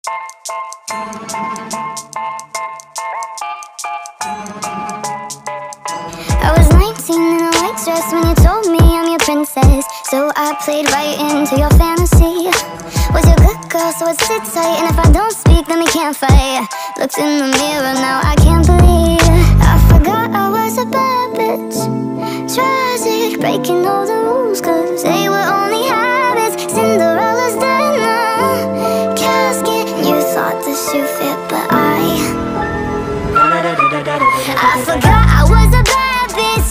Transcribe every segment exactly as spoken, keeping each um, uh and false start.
I was nineteen in a white dress when you told me I'm your princess, so I played right into your fantasy. Was your good girl, so I'd sit tight, and if I don't speak, then we can't fight. Looked in the mirror, now I can't believe I forgot I was a bad bitch. Tragic, breaking all the rules, cause they were only habits. Cinderella's dead now, casket. You thought the shoe fit, but I I forgot I was a bad bitch.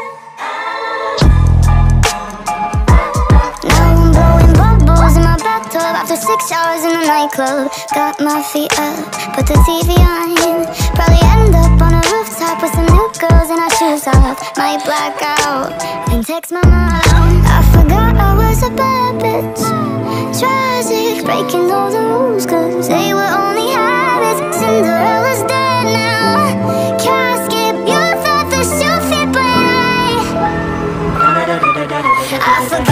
Now I'm blowing bubbles in my bathtub after six hours in the nightclub. Got my feet up, put the T V on. Probably end up on a rooftop with some new girls and our shoes off. Might black out and text my mom. I forgot I was a bad bitch. Tragic, breaking all the rules, cause they were only habits. Cinderella's dead now, casket. You thought the shoe fit, but I I forgot